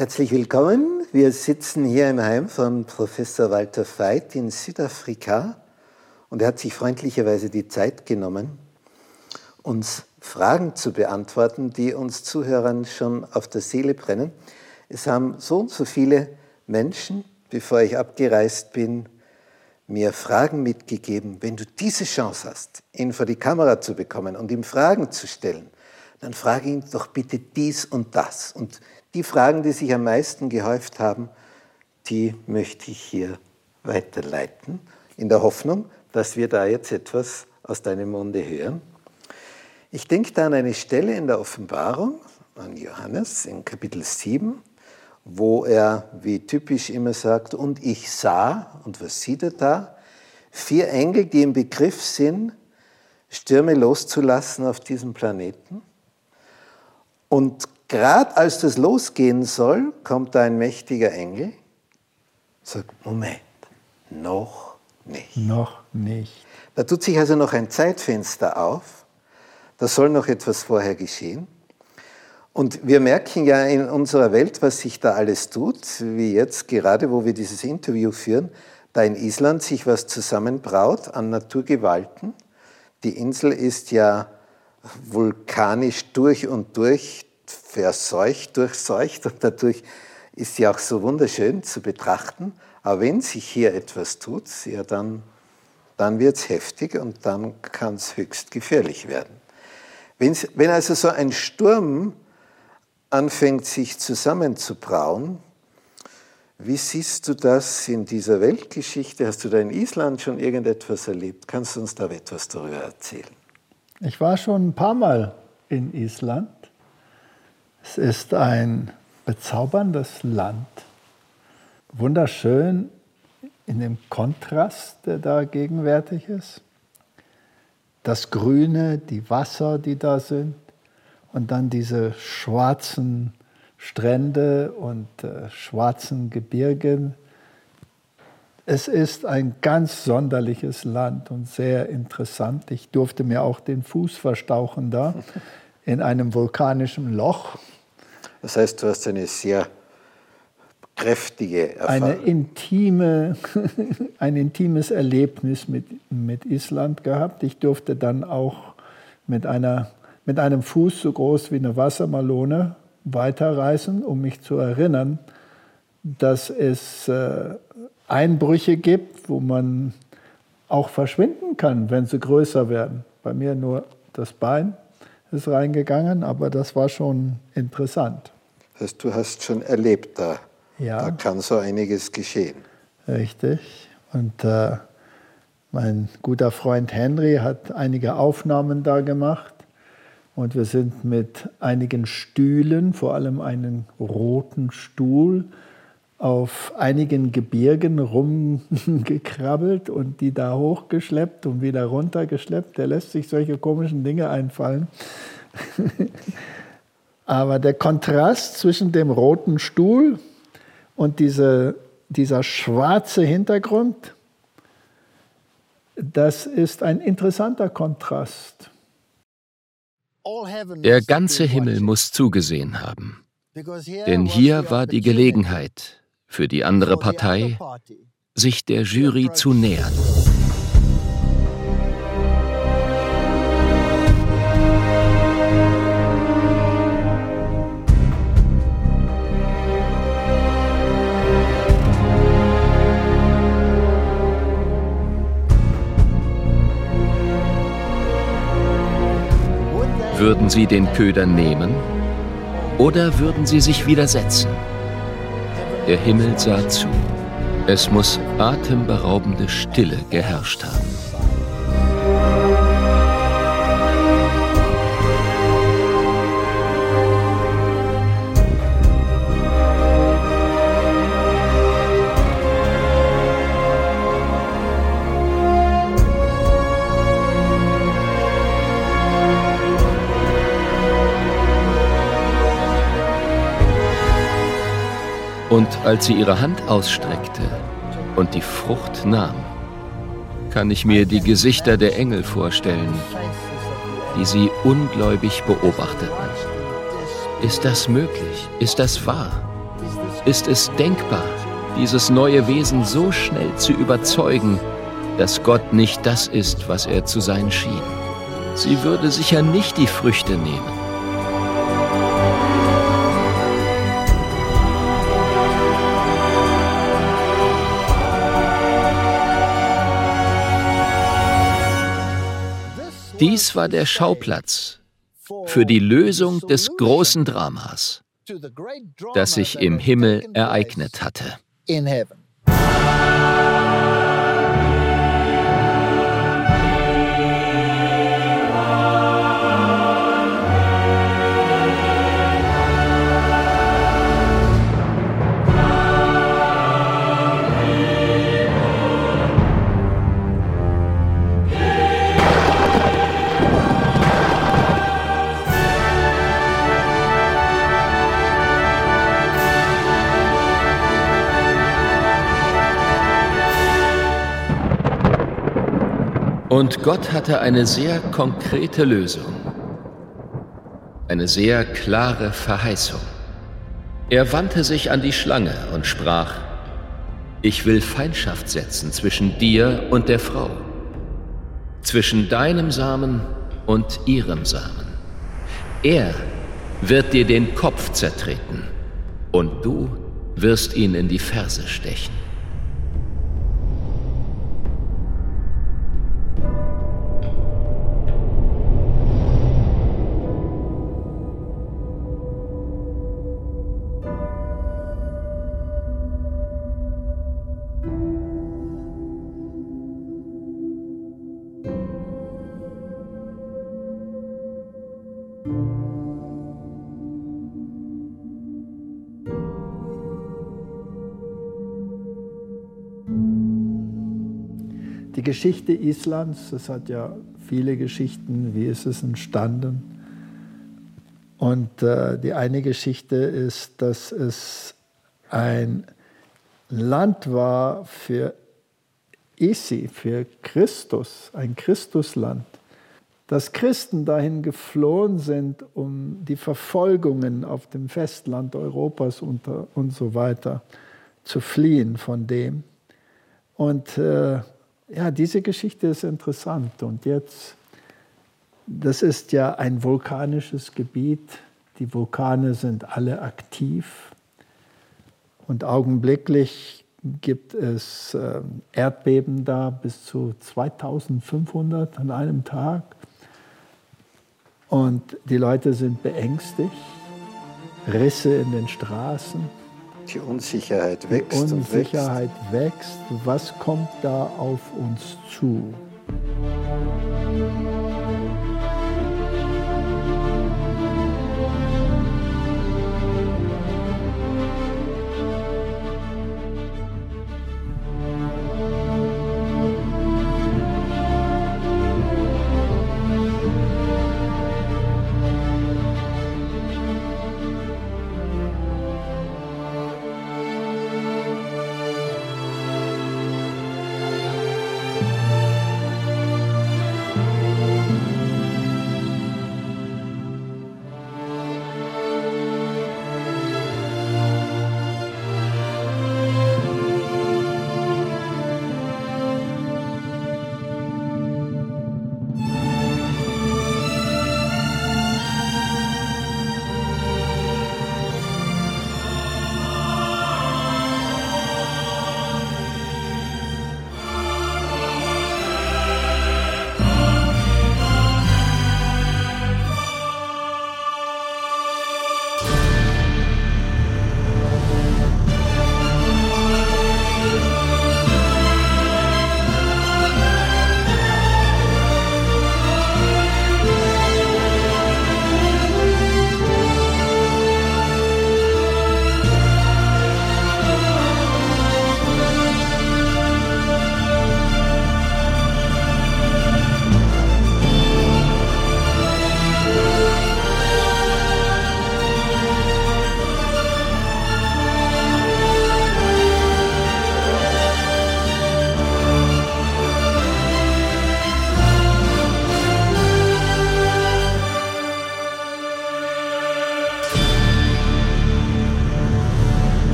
Herzlich willkommen. Wir sitzen hier im Heim von Professor Walter Veit in Südafrika und er hat sich freundlicherweise die Zeit genommen, uns Fragen zu beantworten, die uns Zuhörern schon auf der Seele brennen. Es haben so und so viele Menschen, bevor ich abgereist bin, mir Fragen mitgegeben. Wenn du diese Chance hast, ihn vor die Kamera zu bekommen und ihm Fragen zu stellen, dann frage ihn doch bitte dies und das. Und die Fragen, die sich am meisten gehäuft haben, die möchte ich hier weiterleiten, in der Hoffnung, dass wir da jetzt etwas aus deinem Munde hören. Ich denke da an eine Stelle in der Offenbarung, an Johannes in Kapitel 7, wo er, wie typisch immer sagt, und ich sah, und was sieht er da? 4 Engel, die im Begriff sind, Stürme loszulassen auf diesem Planeten. Und gerade als das losgehen soll, kommt da ein mächtiger Engel und sagt, Moment, noch nicht. Noch nicht. Da tut sich also noch ein Zeitfenster auf, da soll noch etwas vorher geschehen. Und wir merken ja in unserer Welt, was sich da alles tut, wie jetzt gerade, wo wir dieses Interview führen, da in Island sich was zusammenbraut an Naturgewalten. Die Insel ist ja vulkanisch durch und durch verseucht, durchseucht und dadurch ist sie auch so wunderschön zu betrachten. Aber wenn sich hier etwas tut, ja, dann wird es heftig und dann kann es höchst gefährlich werden. Wenn also so ein Sturm anfängt, sich zusammenzubrauen, wie siehst du das in dieser Weltgeschichte? Hast du da in Island schon irgendetwas erlebt? Kannst du uns da etwas darüber erzählen? Ich war schon ein paar Mal in Island. Es ist ein bezauberndes Land. Wunderschön in dem Kontrast, der da gegenwärtig ist. Das Grüne, die Wasser, die da sind. Und dann diese schwarzen Strände und schwarzen Gebirge. Es ist ein ganz sonderliches Land und sehr interessant. Ich durfte mir auch den Fuß verstauchen da in einem vulkanischen Loch. Das heißt, du hast eine sehr kräftige Erfahrung. Ein intimes Erlebnis mit Island gehabt. Ich durfte dann auch mit einem Fuß so groß wie eine Wassermelone weiterreisen, um mich zu erinnern, dass es Einbrüche gibt, wo man auch verschwinden kann, wenn sie größer werden. Bei mir nur das Bein ist reingegangen, aber das war schon interessant. Das heißt, du hast schon erlebt, da kann so einiges geschehen. Richtig. Und mein guter Freund Henry hat einige Aufnahmen da gemacht. Und wir sind mit einigen Stühlen, vor allem einen roten Stuhl, auf einigen Gebirgen rumgekrabbelt und die da hochgeschleppt und wieder runtergeschleppt. Der lässt sich solche komischen Dinge einfallen. Aber der Kontrast zwischen dem roten Stuhl und dieser schwarze Hintergrund, das ist ein interessanter Kontrast. Der ganze Himmel muss zugesehen haben. Denn hier war die Gelegenheit für die andere Partei, sich der Jury zu nähern. Würden sie den Köder nehmen oder würden sie sich widersetzen? Der Himmel sah zu. Es muss atemberaubende Stille geherrscht haben. Und als sie ihre Hand ausstreckte und die Frucht nahm, kann ich mir die Gesichter der Engel vorstellen, die sie ungläubig beobachteten. Ist das möglich? Ist das wahr? ist es denkbar, dieses neue Wesen so schnell zu überzeugen, dass Gott nicht das ist, was er zu sein schien. Sie würde sicher nicht die Früchte nehmen. Dies war der Schauplatz für die Lösung des großen Dramas, das sich im Himmel ereignet hatte. Und Gott hatte eine sehr konkrete Lösung, eine sehr klare Verheißung. Er wandte sich an die Schlange und sprach: Ich will Feindschaft setzen zwischen dir und der Frau, zwischen deinem Samen und ihrem Samen. Er wird dir den Kopf zertreten und du wirst ihn in die Ferse stechen. Die Geschichte Islands, es hat ja viele Geschichten, wie ist es entstanden. Und die eine Geschichte ist, dass es ein Land war für Isi, für Christus, ein Christusland. Dass Christen dahin geflohen sind, um die Verfolgungen auf dem Festland Europas und so weiter zu fliehen von dem. Und ja, diese Geschichte ist interessant. Und jetzt, das ist ja ein vulkanisches Gebiet. Die Vulkane sind alle aktiv. Und augenblicklich gibt es Erdbeben da bis zu 2500 an einem Tag. Und die Leute sind beängstigt. Risse in den Straßen. Die Unsicherheit wächst Die und Unsicherheit wächst. Was kommt da auf uns zu?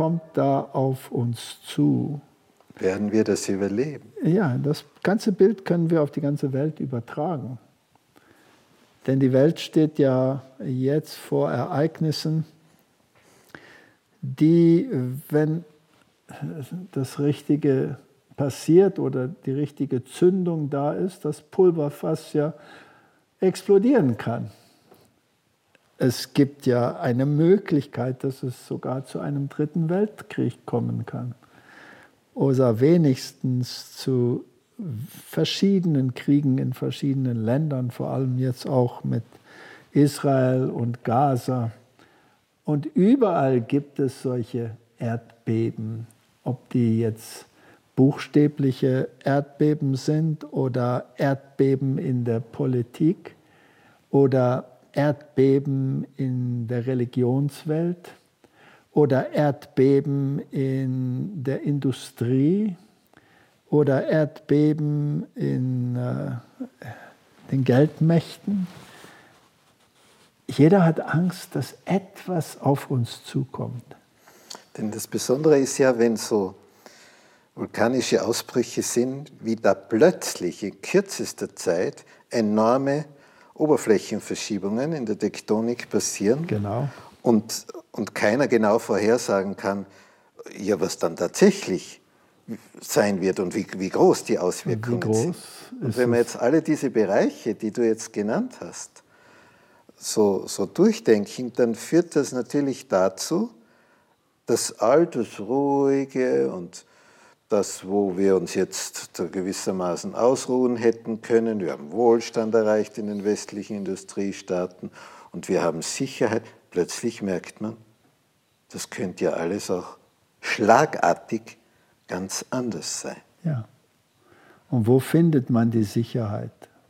kommt da auf uns zu? Werden wir das überleben? Ja, das ganze Bild können wir auf die ganze Welt übertragen. Denn die Welt steht ja jetzt vor Ereignissen, die, wenn das Richtige passiert oder die richtige Zündung da ist, das Pulverfass ja explodieren kann. Es gibt ja eine Möglichkeit, dass es sogar zu einem dritten Weltkrieg kommen kann. Oder wenigstens zu verschiedenen Kriegen in verschiedenen Ländern, vor allem jetzt auch mit Israel und Gaza. Und überall gibt es solche Erdbeben, ob die jetzt buchstäbliche Erdbeben sind oder Erdbeben in der Politik oder Erdbeben in der Religionswelt oder Erdbeben in der Industrie oder Erdbeben in den Geldmächten. Jeder hat Angst, dass etwas auf uns zukommt. Denn das Besondere ist ja, wenn so vulkanische Ausbrüche sind, wie da plötzlich in kürzester Zeit enorme Oberflächenverschiebungen in der Tektonik passieren. Genau. Und keiner genau vorhersagen kann, ja, was dann tatsächlich sein wird und wie groß die Auswirkungen sind. Und wenn wir jetzt alle diese Bereiche, die du jetzt genannt hast, so durchdenken, dann führt das natürlich dazu, dass all das Ruhige und das, wo wir uns jetzt gewissermaßen ausruhen hätten können, wir haben Wohlstand erreicht in den westlichen Industriestaaten und wir haben Sicherheit, plötzlich merkt man, das könnte ja alles auch schlagartig ganz anders sein. Ja. Und wo findet man die Sicherheit?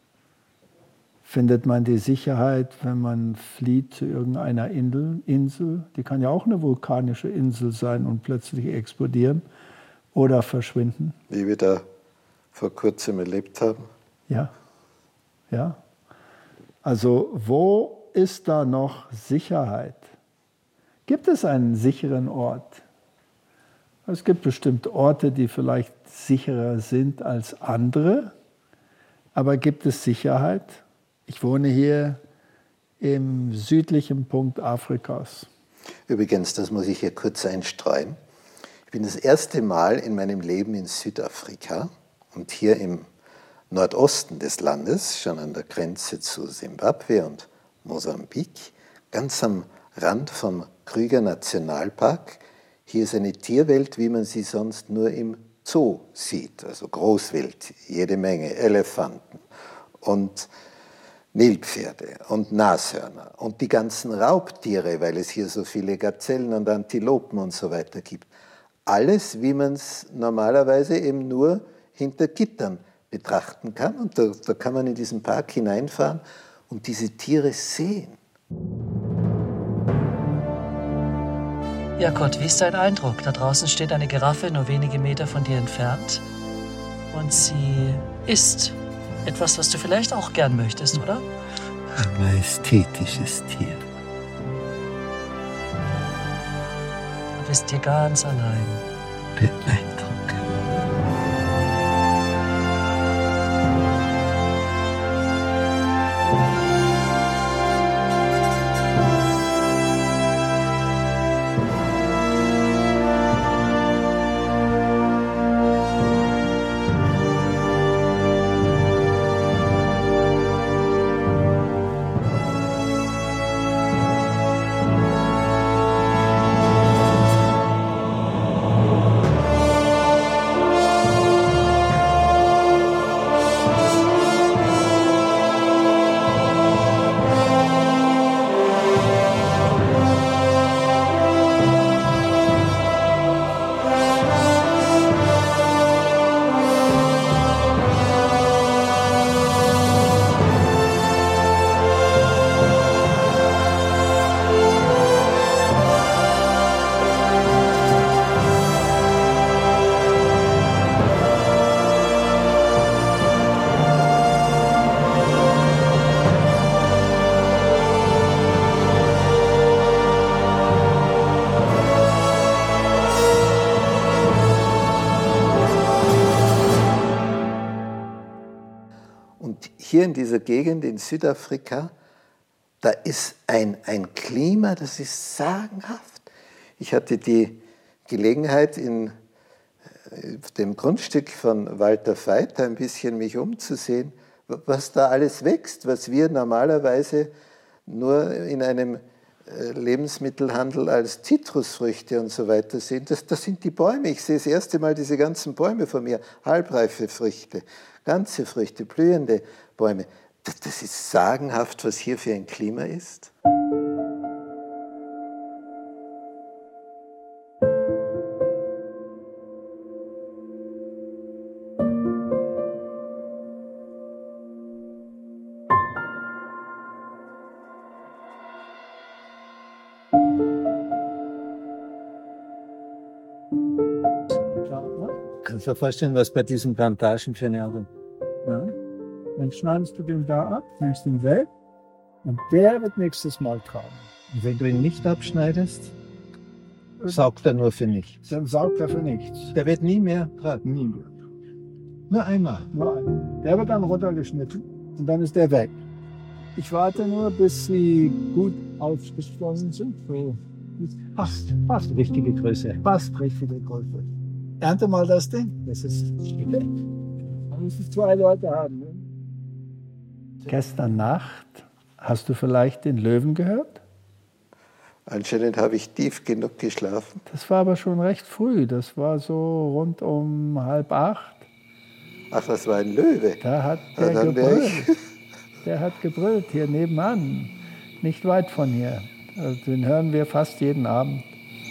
Findet man die Sicherheit, wenn man flieht zu irgendeiner Insel? Die kann ja auch eine vulkanische Insel sein und plötzlich explodieren oder verschwinden. Wie wir da vor kurzem erlebt haben. Ja, ja. Also wo ist da noch Sicherheit? Gibt es einen sicheren Ort? Es gibt bestimmt Orte, die vielleicht sicherer sind als andere, aber gibt es Sicherheit? Ich wohne hier im südlichen Punkt Afrikas. Übrigens, das muss ich hier kurz einstreuen. Ich bin das erste Mal in meinem Leben in Südafrika und hier im Nordosten des Landes, schon an der Grenze zu Simbabwe und Mosambik, ganz am Rand vom Kruger Nationalpark. Hier ist eine Tierwelt, wie man sie sonst nur im Zoo sieht, also Großwild, jede Menge Elefanten und Nilpferde und Nashörner und die ganzen Raubtiere, weil es hier so viele Gazellen und Antilopen und so weiter gibt. Alles, wie man es normalerweise eben nur hinter Gittern betrachten kann. Und da kann man in diesen Park hineinfahren und diese Tiere sehen. Ja, Gott, wie ist dein Eindruck? Da draußen steht eine Giraffe nur wenige Meter von dir entfernt und sie isst etwas, was du vielleicht auch gern möchtest, oder? Ein majestätisches Tier. Du bist hier ganz allein. Beeindruckend. Und hier in dieser Gegend in Südafrika, da ist ein Klima, das ist sagenhaft. Ich hatte die Gelegenheit, in dem Grundstück von Walter Veit ein bisschen mich umzusehen, was da alles wächst, was wir normalerweise nur in einem Lebensmittelhandel als Zitrusfrüchte und so weiter sehen. Das sind die Bäume. Ich sehe das erste Mal diese ganzen Bäume vor mir, halbreife Früchte, ganze Früchte, blühende Bäume. Das ist sagenhaft, was hier für ein Klima ist. Kannst du dir vorstellen, was bei diesen Plantagen für eine Arbeit? Ja. Dann schneidest du den da ab, nimmst ihn weg und der wird nächstes Mal tragen. Und wenn du ihn nicht abschneidest, saugt er nur für nichts. Dann saugt er für nichts. Der wird nie mehr tragen. Nie mehr. Nur einmal. Nur einmal. Der wird dann runtergeschnitten und dann ist der weg. Ich warte nur, bis sie gut aufgeschlossen sind. So. Fast richtige Größe. Fast richtige Größe. Ernte mal das Ding. Das ist schwierig. Man muss 2 Leute haben. Ne? Gestern Nacht hast du vielleicht den Löwen gehört? Anscheinend habe ich tief genug geschlafen. Das war aber schon recht früh. Das war so rund um 7:30. Ach, das war ein Löwe. Da hat der gebrüllt. Der hat gebrüllt hier nebenan, nicht weit von hier. Also den hören wir fast jeden Abend.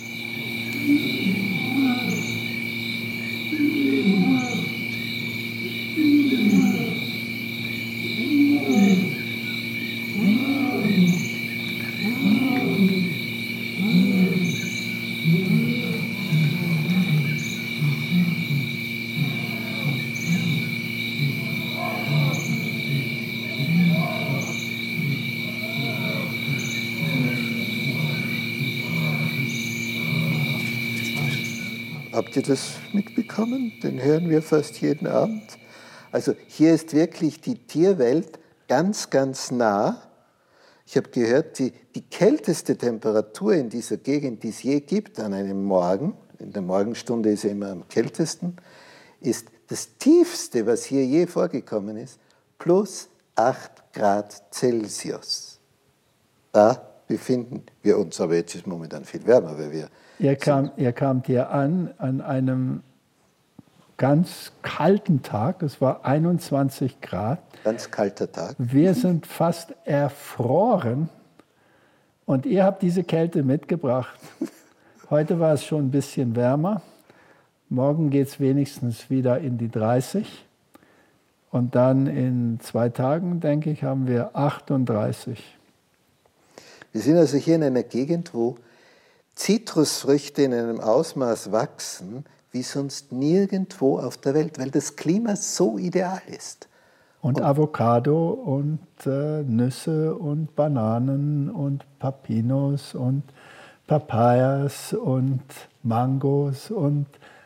Habt ihr das mitbekommen? Den hören wir fast jeden Abend. Also hier ist wirklich die Tierwelt ganz, ganz nah. Ich habe gehört, die kälteste Temperatur in dieser Gegend, die es je gibt an einem Morgen, in der Morgenstunde ist er immer am kältesten, ist das tiefste, was hier je vorgekommen ist, plus 8 Grad Celsius. Da befinden wir uns, aber jetzt ist es momentan viel wärmer, weil wir... Ihr kamt hier an einem ganz kalten Tag, es war 21 Grad. Ganz kalter Tag. Wir sind fast erfroren und ihr habt diese Kälte mitgebracht. Heute war es schon ein bisschen wärmer. Morgen geht es wenigstens wieder in die 30. Und dann in 2 Tagen, denke ich, haben wir 38. Wir sind also hier in einer Gegend, wo Zitrusfrüchte in einem Ausmaß wachsen, wie sonst nirgendwo auf der Welt, weil das Klima so ideal ist. Und Avocado und Nüsse und Bananen und Papinos und Papayas und Mangos und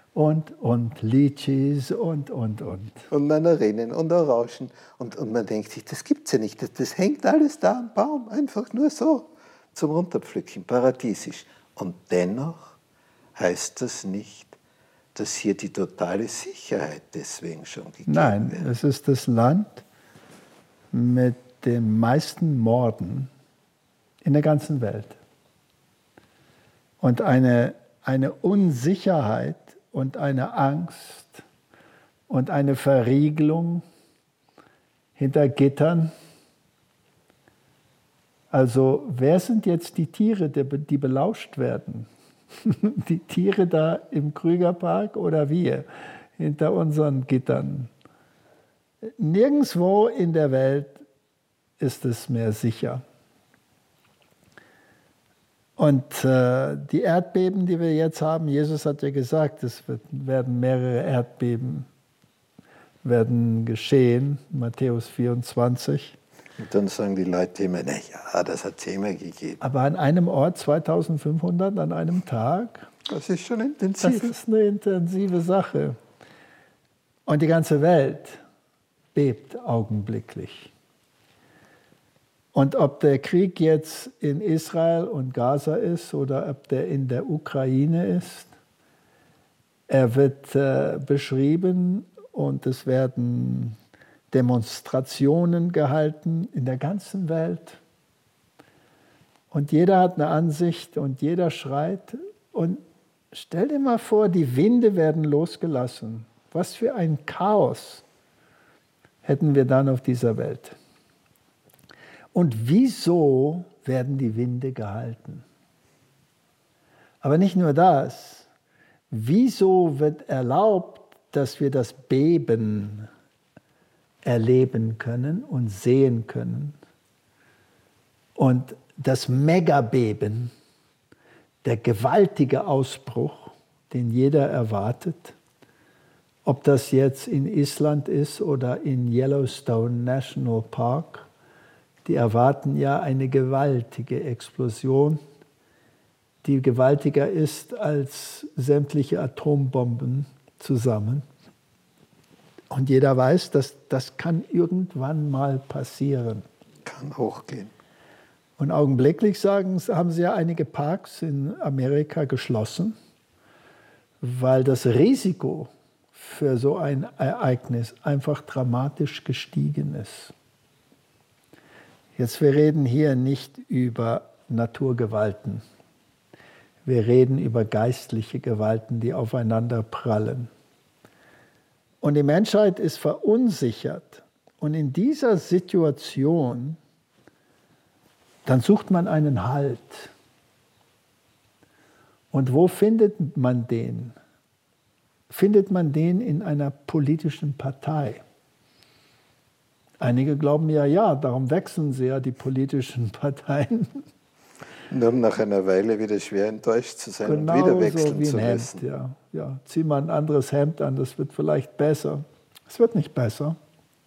Litchis und. Und Mandarinen und Orangen. Und man denkt sich, das gibt's ja nicht. Das hängt alles da am Baum, einfach nur so zum Runterpflücken, paradiesisch. Und dennoch heißt das nicht, dass hier die totale Sicherheit deswegen schon gegeben wird. Nein, es ist das Land mit den meisten Morden in der ganzen Welt. Und eine Unsicherheit und eine Angst und eine Verriegelung hinter Gittern. Also wer sind jetzt die Tiere, die belauscht werden? Die Tiere da im Krügerpark oder wir hinter unseren Gittern? Nirgendwo in der Welt ist es mehr sicher. Und die Erdbeben, die wir jetzt haben, Jesus hat ja gesagt, es werden mehrere Erdbeben geschehen, Matthäus 24. Und dann sagen die Leute immer, naja, das hat es immer gegeben. Aber an einem Ort 2500 an einem Tag, das ist schon intensiv. Das ist eine intensive Sache. Und die ganze Welt bebt augenblicklich. Und ob der Krieg jetzt in Israel und Gaza ist oder ob der in der Ukraine ist, er wird beschrieben und es werden Demonstrationen gehalten in der ganzen Welt. Und jeder hat eine Ansicht und jeder schreit. Und stell dir mal vor, die Winde werden losgelassen. Was für ein Chaos hätten wir dann auf dieser Welt. Und wieso werden die Winde gehalten? Aber nicht nur das. Wieso wird erlaubt, dass wir das Beben erleben können und sehen können? Und das Megabeben, der gewaltige Ausbruch, den jeder erwartet, ob das jetzt in Island ist oder in Yellowstone National Park, die erwarten ja eine gewaltige Explosion, die gewaltiger ist als sämtliche Atombomben zusammen. Und jeder weiß, dass das kann irgendwann mal passieren. Kann hochgehen. Und augenblicklich haben sie ja einige Parks in Amerika geschlossen, weil das Risiko für so ein Ereignis einfach dramatisch gestiegen ist. Jetzt, wir reden hier nicht über Naturgewalten. Wir reden über geistliche Gewalten, die aufeinander prallen. Und die Menschheit ist verunsichert. Und in dieser Situation, dann sucht man einen Halt. Und wo findet man den? Findet man den in einer politischen Partei? Einige glauben ja, darum wechseln sie ja die politischen Parteien. Nur um nach einer Weile wieder schwer enttäuscht zu sein Genau und wieder wechseln so wie zu ein müssen. Hemd, ja. Zieh mal ein anderes Hemd an, das wird vielleicht besser. Es wird nicht besser.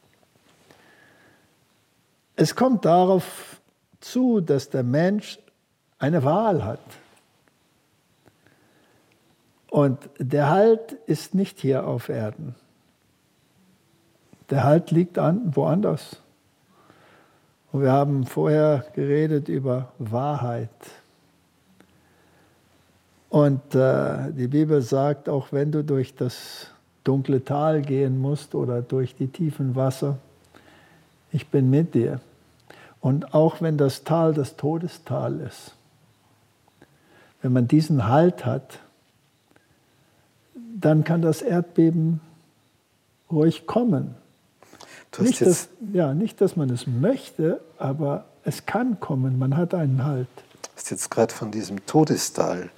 Es kommt darauf zu, dass der Mensch eine Wahl hat. Und der Halt ist nicht hier auf Erden. Der Halt liegt woanders. Und wir haben vorher geredet über Wahrheit. Und die Bibel sagt, auch wenn du durch das dunkle Tal gehen musst oder durch die tiefen Wasser, ich bin mit dir. Und auch wenn das Tal das Todestal ist, wenn man diesen Halt hat, dann kann das Erdbeben ruhig kommen. Nicht, dass man es möchte, aber es kann kommen, man hat einen Halt. Du hast jetzt gerade von diesem Todestal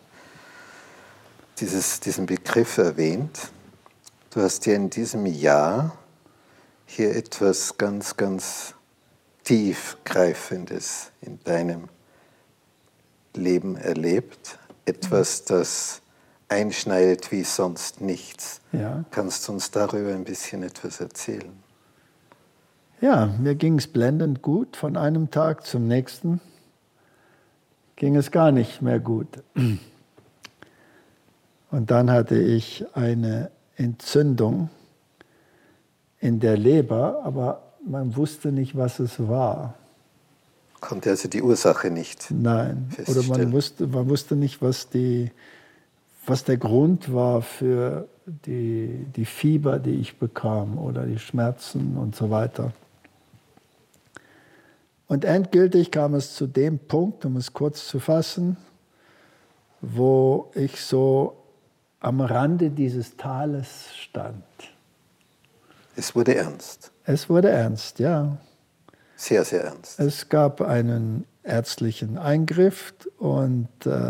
diesen Begriff erwähnt. Du hast ja in diesem Jahr hier etwas ganz, ganz Tiefgreifendes in deinem Leben erlebt. Etwas, das einschneidet wie sonst nichts. Ja. Kannst du uns darüber ein bisschen etwas erzählen? Ja, mir ging es blendend gut. Von einem Tag zum nächsten ging es gar nicht mehr gut. Und dann hatte ich eine Entzündung in der Leber, aber man wusste nicht, was es war. Konnte also die Ursache nicht Nein, oder feststellen. man wusste nicht, was der Grund war für die Fieber, die ich bekam oder die Schmerzen und so weiter. Und endgültig kam es zu dem Punkt, um es kurz zu fassen, wo ich so am Rande dieses Tales stand. Es wurde ernst. Es wurde ernst, ja. Sehr, sehr ernst. Es gab einen ärztlichen Eingriff und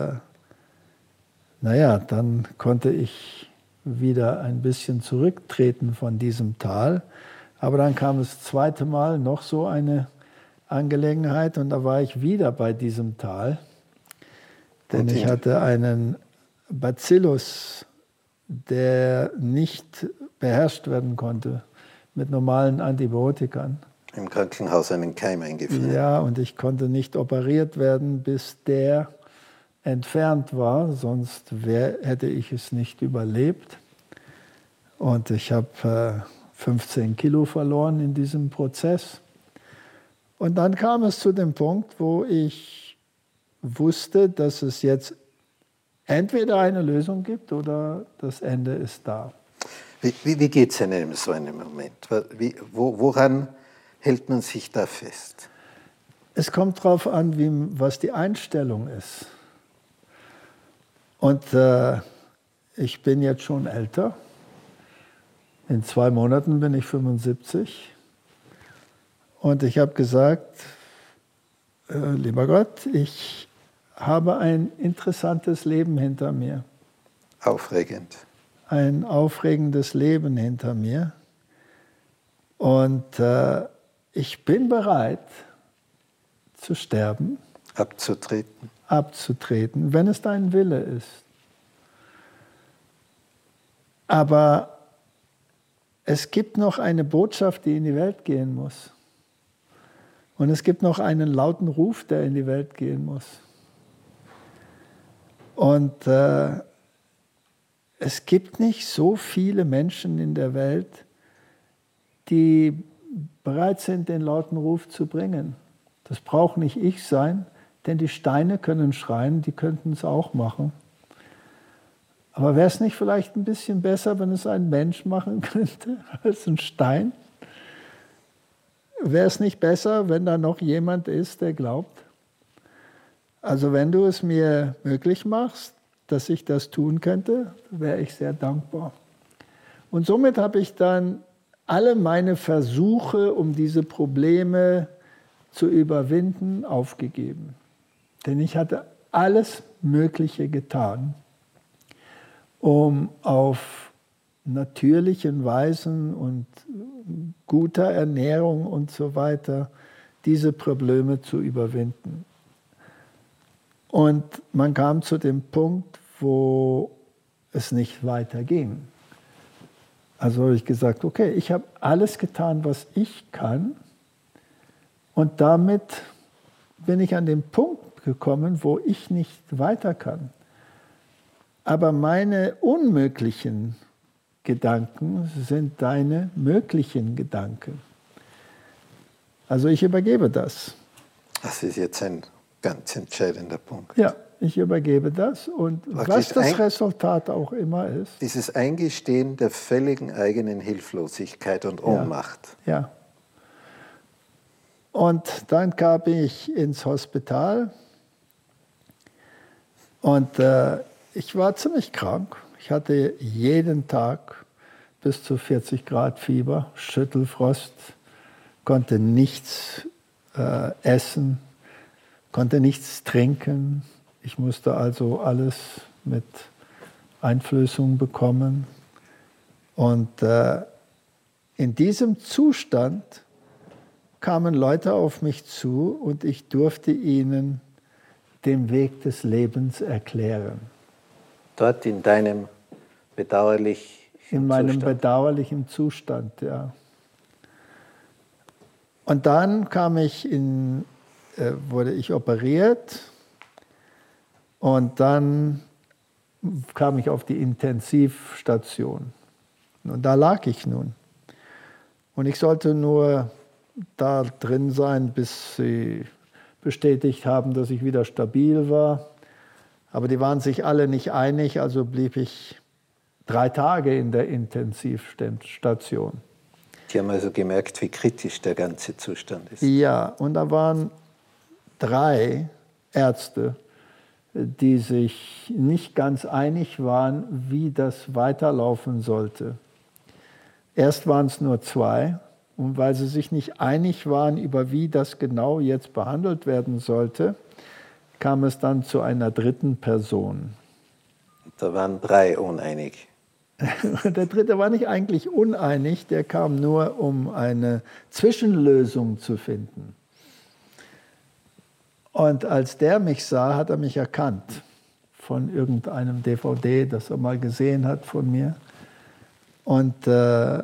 dann konnte ich wieder ein bisschen zurücktreten von diesem Tal. Aber dann kam das zweite Mal noch so eine Angelegenheit und da war ich wieder bei diesem Tal. Denn ich hatte einen Bacillus, der nicht beherrscht werden konnte mit normalen Antibiotikern. Im Krankenhaus einen Keim eingeführt. Ja, und ich konnte nicht operiert werden, bis der entfernt war, sonst hätte ich es nicht überlebt. Und ich habe 15 Kilo verloren in diesem Prozess. Und dann kam es zu dem Punkt, wo ich wusste, dass es jetzt entweder eine Lösung gibt oder das Ende ist da. Wie geht es in so einem Moment? Woran hält man sich da fest? Es kommt darauf an, was die Einstellung ist. Und ich bin jetzt schon älter. In 2 Monaten bin ich 75. Und ich habe gesagt, lieber Gott, ich habe ein interessantes Leben hinter mir. Aufregend. Ein aufregendes Leben hinter mir. Und ich bin bereit zu sterben. Abzutreten, wenn es dein Wille ist. Aber es gibt noch eine Botschaft, die in die Welt gehen muss. Und es gibt noch einen lauten Ruf, der in die Welt gehen muss. Und es gibt nicht so viele Menschen in der Welt, die bereit sind, den lauten Ruf zu bringen. Das braucht nicht ich sein, denn die Steine können schreien, die könnten es auch machen. Aber wäre es nicht vielleicht ein bisschen besser, wenn es ein Mensch machen könnte als ein Stein? Wäre es nicht besser, wenn da noch jemand ist, der glaubt? Also wenn du es mir möglich machst, dass ich das tun könnte, wäre ich sehr dankbar. Und somit habe ich dann alle meine Versuche, um diese Probleme zu überwinden, aufgegeben. Denn ich hatte alles Mögliche getan, um auf natürlichen Weisen und guter Ernährung und so weiter diese Probleme zu überwinden. Und man kam zu dem Punkt, wo es nicht weiter ging. Also habe ich gesagt, okay, ich habe alles getan, was ich kann. Und damit bin ich an den Punkt gekommen, wo ich nicht weiter kann. Aber meine unmöglichen Gedanken sind deine möglichen Gedanken. Also ich übergebe das. Das ist jetzt ein ganz entscheidender Punkt. Ja, ich übergebe das und was das Resultat auch immer ist. Dieses Eingestehen der völligen eigenen Hilflosigkeit und Ohnmacht. Ja. Und dann kam ich ins Hospital und ich war ziemlich krank. Ich hatte jeden Tag bis zu 40 Grad Fieber, Schüttelfrost, konnte nichts essen, konnte nichts trinken. Ich musste also alles mit Einflößung bekommen. Und in diesem Zustand kamen Leute auf mich zu und ich durfte ihnen den Weg des Lebens erklären. Dort in deinem bedauerlichen In meinem bedauerlichen Zustand, ja. Und dann wurde ich operiert und dann kam ich auf die Intensivstation. Und da lag ich nun. Und ich sollte nur da drin sein, bis sie bestätigt haben, dass ich wieder stabil war. Aber die waren sich alle nicht einig, also blieb ich 3 Tage in der Intensivstation. Die haben also gemerkt, wie kritisch der ganze Zustand ist. Ja, und da waren 3 Ärzte, die sich nicht ganz einig waren, wie das weiterlaufen sollte. Erst waren es nur 2, und weil sie sich nicht einig waren, über wie das genau jetzt behandelt werden sollte, kam es dann zu einer 3. Person. Da waren 3 uneinig. Der 3. war nicht eigentlich uneinig, der kam nur, um eine Zwischenlösung zu finden. Und als der mich sah, hat er mich erkannt von irgendeinem DVD, das er mal gesehen hat von mir. Und er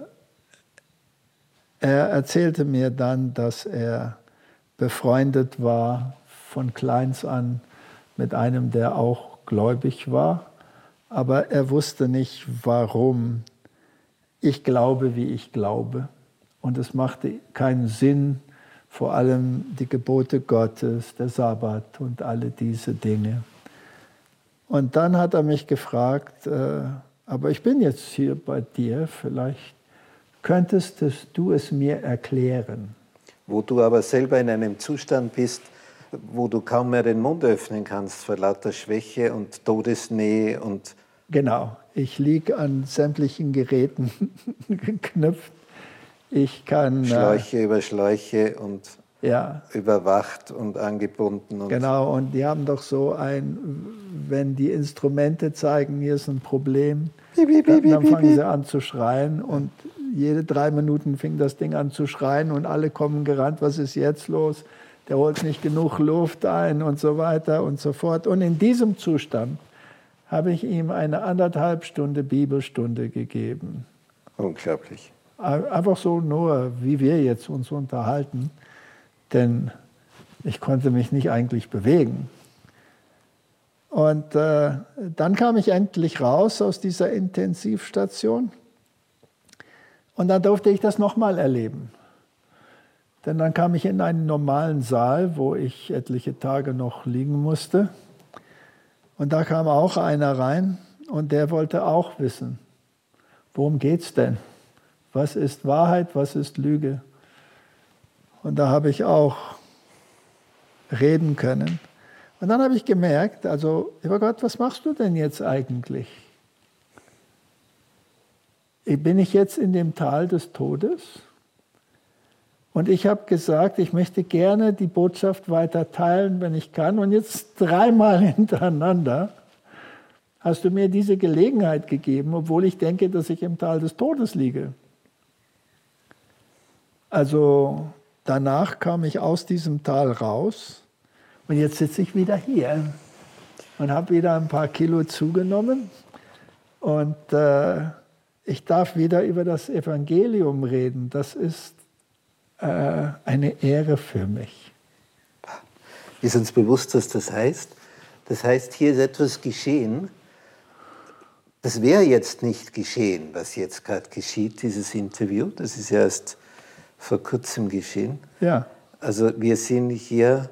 erzählte mir dann, dass er befreundet war von kleins an mit einem, der auch gläubig war. Aber er wusste nicht, warum ich glaube, wie ich glaube. Und es machte keinen Sinn, vor allem die Gebote Gottes, der Sabbat und alle diese Dinge. Und dann hat er mich gefragt, aber ich bin jetzt hier bei dir, vielleicht könntest du es mir erklären. Wo du aber selber in einem Zustand bist, wo du kaum mehr den Mund öffnen kannst vor lauter Schwäche und Todesnähe und... Genau, ich liege an sämtlichen Geräten geknüpft. Ich kann... Schläuche über Schläuche und ja, überwacht und angebunden. Und genau, und die haben doch so wenn die Instrumente zeigen, hier ist ein Problem, dann fangen sie an zu schreien und jede 3 Minuten fing das Ding an zu schreien und alle kommen gerannt, was ist jetzt los? Der holt nicht genug Luft ein und so weiter und so fort. Und in diesem Zustand habe ich ihm eine 1,5 Stunde Bibelstunde gegeben. Unglaublich. Einfach so nur, wie wir jetzt uns unterhalten, denn ich konnte mich nicht eigentlich bewegen. Und dann kam ich endlich raus aus dieser Intensivstation und dann durfte ich das nochmal erleben. Denn dann kam ich in einen normalen Saal, wo ich etliche Tage noch liegen musste. Und da kam auch einer rein und der wollte auch wissen, worum geht's denn? Was ist Wahrheit, was ist Lüge? Und da habe ich auch reden können. Und dann habe ich gemerkt, also, lieber Gott, was machst du denn jetzt eigentlich? Bin ich jetzt in dem Tal des Todes? Und ich habe gesagt, ich möchte gerne die Botschaft weiter teilen, wenn ich kann. Und jetzt 3-mal hintereinander hast du mir diese Gelegenheit gegeben, obwohl ich denke, dass ich im Tal des Todes liege. Also danach kam ich aus diesem Tal raus und jetzt sitze ich wieder hier und habe wieder ein paar Kilo zugenommen. Und ich darf wieder über das Evangelium reden. Das ist eine Ehre für mich. Ist uns bewusst, was das heißt? Das heißt, hier ist etwas geschehen. Das wäre jetzt nicht geschehen, was jetzt gerade geschieht, dieses Interview. Das ist erst vor kurzem geschehen. Ja. Also wir sind hier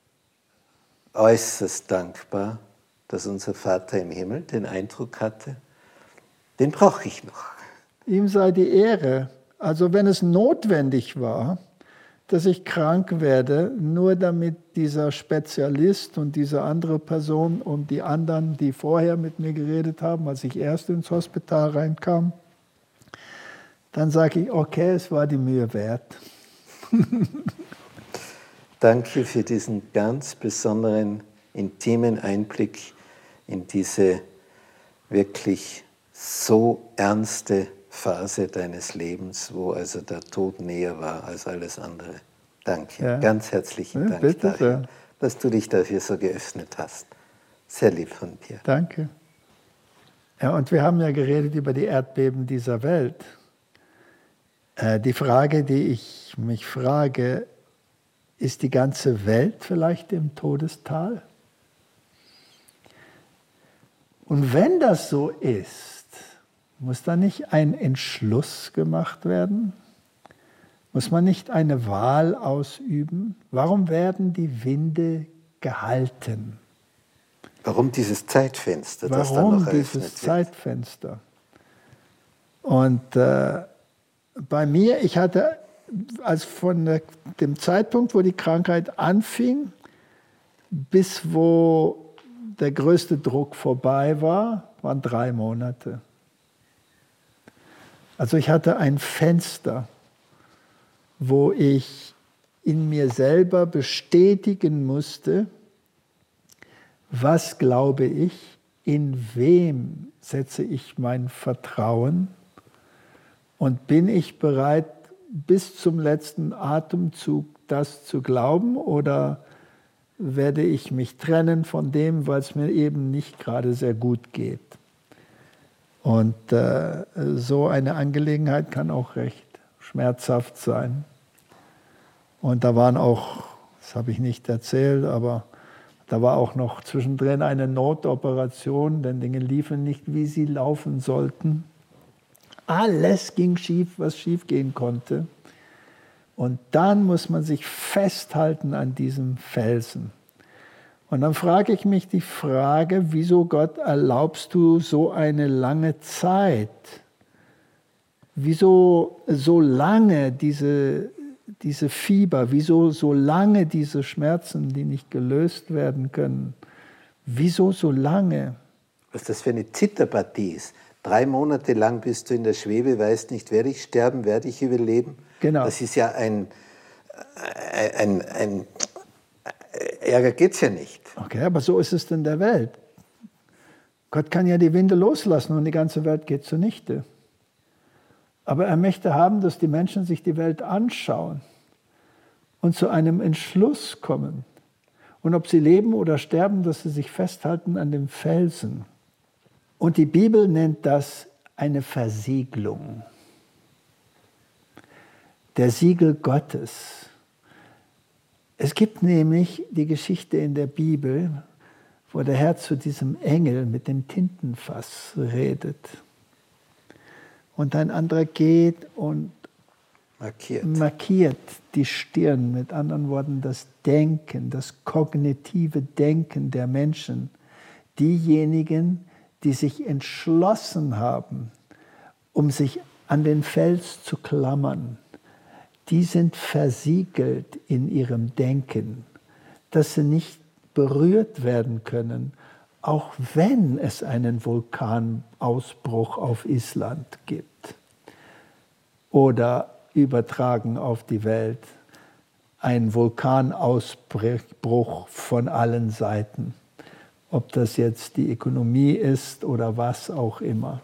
äußerst dankbar, dass unser Vater im Himmel den Eindruck hatte, den brauche ich noch. Ihm sei die Ehre. Also wenn es notwendig war, dass ich krank werde, nur damit dieser Spezialist und diese andere Person und die anderen, die vorher mit mir geredet haben, als ich erst ins Hospital reinkam, dann sage ich, okay, es war die Mühe wert. Danke für diesen ganz besonderen, intimen Einblick in diese wirklich so ernste Phase deines Lebens, wo also der Tod näher war als alles andere. Danke, ja. Ganz herzlichen Dank bitte dafür, sehr. dass du dich dafür so geöffnet hast. Sehr lieb von dir. Danke. Ja, und wir haben ja geredet über die Erdbeben dieser Welt. Die Frage, die ich mich frage, ist die ganze Welt vielleicht im Todestal? Und wenn das so ist, muss da nicht ein Entschluss gemacht werden? Muss man nicht eine Wahl ausüben? Warum werden die Winde gehalten? Warum dieses Zeitfenster, das dann Warum noch dieses eröffnet wird? Zeitfenster? Und bei mir, ich hatte, als von dem Zeitpunkt, wo die Krankheit anfing, bis wo der größte Druck vorbei war, waren 3 Monate. Also ich hatte ein Fenster, wo ich in mir selber bestätigen musste, was glaube ich, in wem setze ich mein Vertrauen und bin ich bereit, bis zum letzten Atemzug das zu glauben oder werde ich mich trennen von dem, weil es mir eben nicht gerade sehr gut geht. Und so eine Angelegenheit kann auch recht schmerzhaft sein. Und da waren auch, das habe ich nicht erzählt, aber da war auch noch zwischendrin eine Notoperation, denn Dinge liefen nicht, wie sie laufen sollten. Alles ging schief, was schief gehen konnte. Und dann muss man sich festhalten an diesem Felsen. Und dann frage ich mich die Frage, wieso Gott erlaubst du so eine lange Zeit? Wieso so lange diese Fieber? Wieso so lange diese Schmerzen, die nicht gelöst werden können? Wieso so lange? Was das für eine Zitterpartie ist. 3 Monate lang bist du in der Schwebe, weißt nicht, werde ich sterben, werde ich überleben? Genau. Das ist ja Ärger geht es ja nicht. Okay, aber so ist es in der Welt. Gott kann ja die Winde loslassen und die ganze Welt geht zunichte. Aber er möchte haben, dass die Menschen sich die Welt anschauen und zu einem Entschluss kommen. Und ob sie leben oder sterben, dass sie sich festhalten an dem Felsen. Und die Bibel nennt das eine Versiegelung. Der Siegel Gottes. Es gibt nämlich die Geschichte in der Bibel, wo der Herr zu diesem Engel mit dem Tintenfass redet. Und ein anderer geht und markiert die Stirn, mit anderen Worten das Denken, das kognitive Denken der Menschen. Diejenigen, die sich entschlossen haben, um sich an den Fels zu klammern, die sind versiegelt in ihrem Denken, dass sie nicht berührt werden können, auch wenn es einen Vulkanausbruch auf Island gibt oder übertragen auf die Welt, ein Vulkanausbruch von allen Seiten, ob das jetzt die Ökonomie ist oder was auch immer.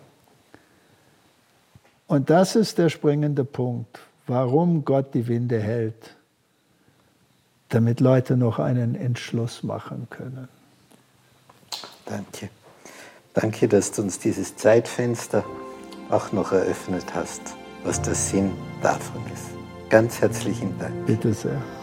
Und das ist der springende Punkt, warum Gott die Winde hält, damit Leute noch einen Entschluss machen können. Danke. Danke, dass du uns dieses Zeitfenster auch noch eröffnet hast, was der Sinn davon ist. Ganz herzlichen Dank. Bitte sehr.